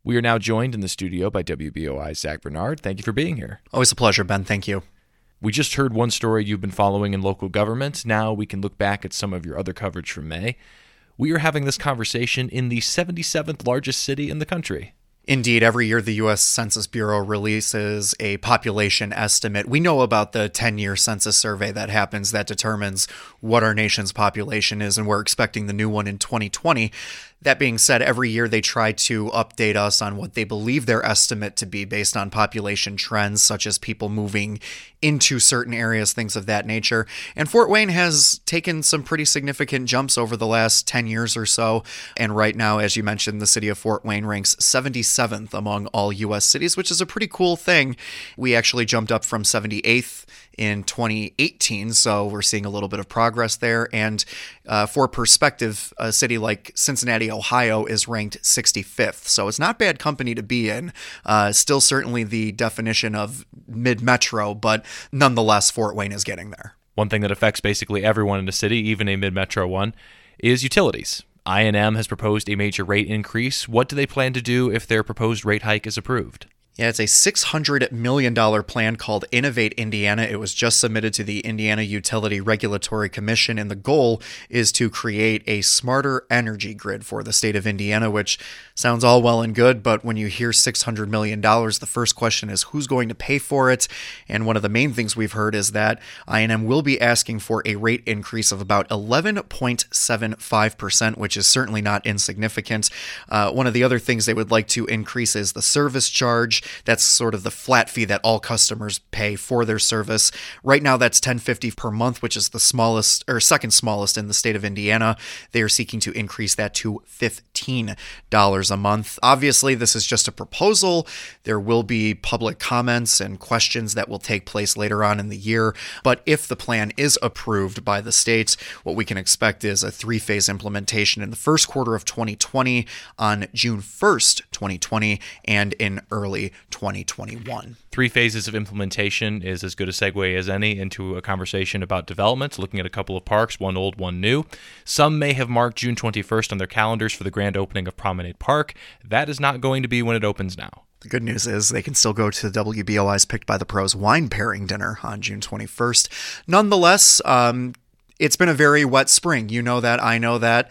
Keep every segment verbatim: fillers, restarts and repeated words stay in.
We are now joined in the studio by W B O I's Zach Bernard. Thank you for being here. Always a pleasure, Ben. Thank you. We just heard one story you've been following in local government. Now we can look back at some of your other coverage from May. We are having this conversation in the seventy-seventh largest city in the country. Indeed, every year the U S Census Bureau releases a population estimate. We know about the ten-year census survey that happens that determines what our nation's population is, and we're expecting the new one in twenty twenty. That being said, every year they try to update us on what they believe their estimate to be based on population trends, such as people moving into certain areas, things of that nature. And Fort Wayne has taken some pretty significant jumps over the last ten years or so. And right now, as you mentioned, the city of Fort Wayne ranks seventy-seventh among all U S cities, which is a pretty cool thing. We actually jumped up from seventy-eighth in twenty eighteen, so we're seeing a little bit of progress there. And uh, for perspective, a city like Cincinnati, Ohio is ranked sixty-fifth, so it's not bad company to be in. Uh, still certainly the definition of mid-metro, but nonetheless, Fort Wayne is getting there. One thing that affects basically everyone in the city, even a mid-metro one, is utilities. I and M has proposed a major rate increase. What do they plan to do if their proposed rate hike is approved? Yeah, it's a six hundred million dollars plan called Innovate Indiana. It was just submitted to the Indiana Utility Regulatory Commission, and the goal is to create a smarter energy grid for the state of Indiana, which sounds all well and good, but when you hear six hundred million dollars, the first question is who's going to pay for it? And one of the main things we've heard is that I and M will be asking for a rate increase of about eleven point seven five percent, which is certainly not insignificant. Uh, one of the other things they would like to increase is the service charge. That's sort of the flat fee that all customers pay for their service. Right now, that's ten dollars and fifty cents per month, which is the smallest or second smallest in the state of Indiana. They are seeking to increase that to fifteen dollars a month. Obviously, this is just a proposal. There will be public comments and questions that will take place later on in the year. But if the plan is approved by the state, what we can expect is a three-phase implementation in the first quarter of twenty twenty, on June first, twenty twenty, and in early twenty twenty-one. Three phases of implementation is as good a segue as any into a conversation about development, looking at a couple of parks, one old, one new. Some may have marked June twenty-first on their calendars for the grand opening of Promenade Park. That is not going to be when it opens now. The good news is they can still go to the W B O I's Picked by the Pros wine pairing dinner on June twenty-first. Nonetheless, um, it's been a very wet spring. You know that. I know that.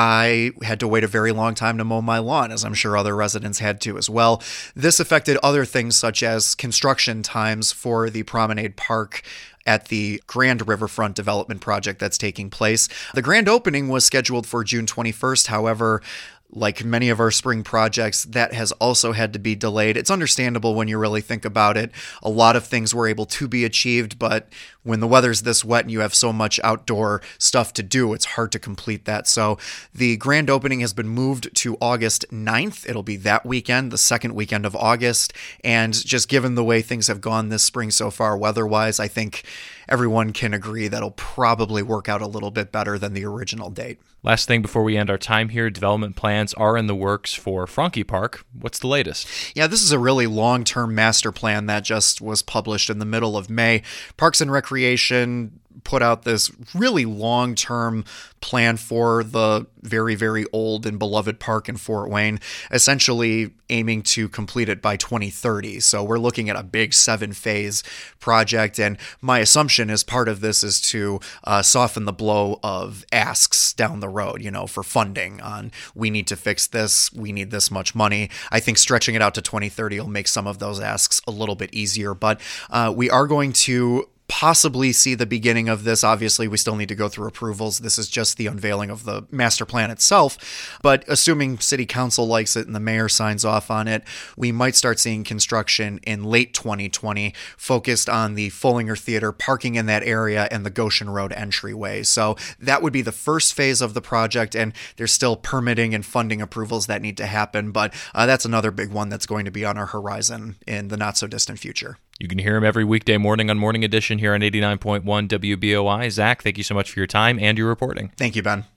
I had to wait a very long time to mow my lawn, as I'm sure other residents had to as well. This affected other things such as construction times for the Promenade Park at the Grand Riverfront development project that's taking place. The grand opening was scheduled for June twenty-first. However, like many of our spring projects, that has also had to be delayed. It's understandable when you really think about it. A lot of things were able to be achieved, but when the weather's this wet and you have so much outdoor stuff to do, it's hard to complete that. So the grand opening has been moved to August ninth. It'll be that weekend, the second weekend of August. And just given the way things have gone this spring so far weather-wise, I think everyone can agree that'll probably work out a little bit better than the original date. Last thing before we end our time here, development plans are in the works for Franke Park. What's the latest? Yeah, this is a really long-term master plan that just was published in the middle of May. Parks and Recreation put out this really long-term plan for the very, very old and beloved park in Fort Wayne, essentially aiming to complete it by twenty thirty. So we're looking at a big seven-phase project, and my assumption as part of this is to uh, soften the blow of asks down the road, you know, for funding on, we need to fix this, we need this much money. I think stretching it out to twenty thirty will make some of those asks a little bit easier, but uh, we are going to possibly see the beginning of this. Obviously, we still need to go through approvals. This is just the unveiling of the master plan itself. But assuming city council likes it and the mayor signs off on it, we might start seeing construction in late twenty twenty focused on the Follinger Theater, parking in that area, and the Goshen Road entryway. So that would be the first phase of the project, and there's still permitting and funding approvals that need to happen. But uh, that's another big one that's going to be on our horizon in the not so distant future. You can hear him every weekday morning on Morning Edition here on eighty-nine point one W B O I. Zach, thank you so much for your time and your reporting. Thank you, Ben.